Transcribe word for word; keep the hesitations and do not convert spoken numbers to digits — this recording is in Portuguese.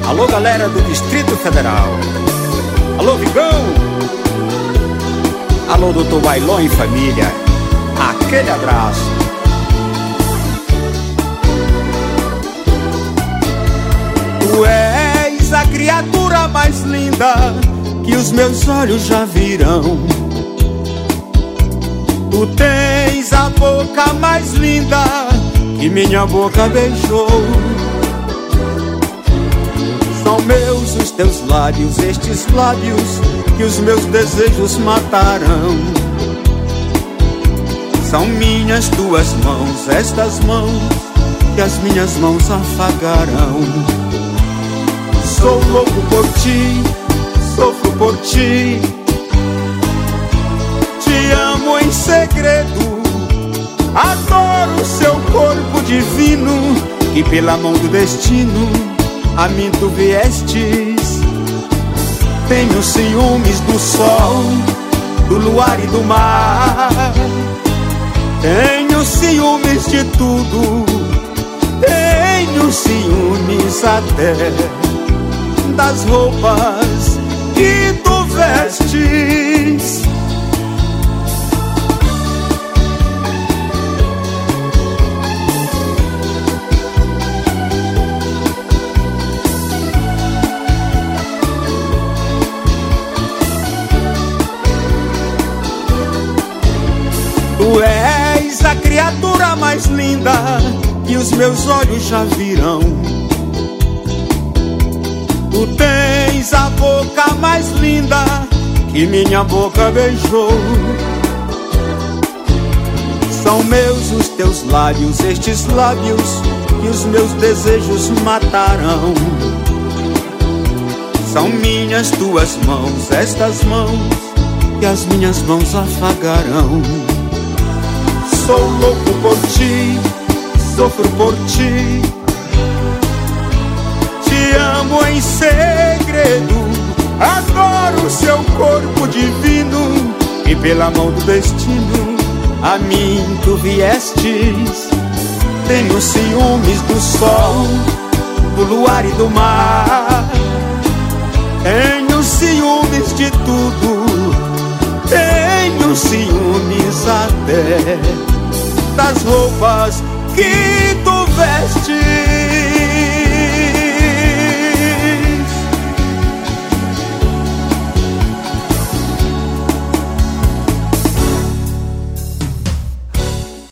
Alô, galera do Distrito Federal. Alô, Vigão. Alô, doutor Bailon e família. Aquele abraço. Tu és a criatura mais linda que os meus olhos já viram. Tu tens a boca mais linda que minha boca beijou. São meus os teus lábios, estes lábios que os meus desejos matarão. São minhas tuas mãos, estas mãos que as minhas mãos afagarão. Sou louco por ti, sofro por ti, te amo em segredo, adoro seu corpo divino, e pela mão do destino a mim tu viestes. Tenho ciúmes do sol, do luar e do mar. Tenho ciúmes de tudo, tenho ciúmes até das roupas que tu vestes. Tu és a criatura mais linda que os meus olhos já viram. Tu tens a boca mais linda que minha boca beijou. São meus os teus lábios, estes lábios que os meus desejos matarão. São minhas tuas mãos, estas mãos que as minhas mãos afagarão. Sou louco por ti, sofro por ti, te amo em segredo, adoro seu corpo divino, e pela mão do destino a mim tu viestes. Tenho ciúmes do sol, do luar e do mar. Tenho ciúmes de tudo, tenho ciúmes até das roupas que tu vestes.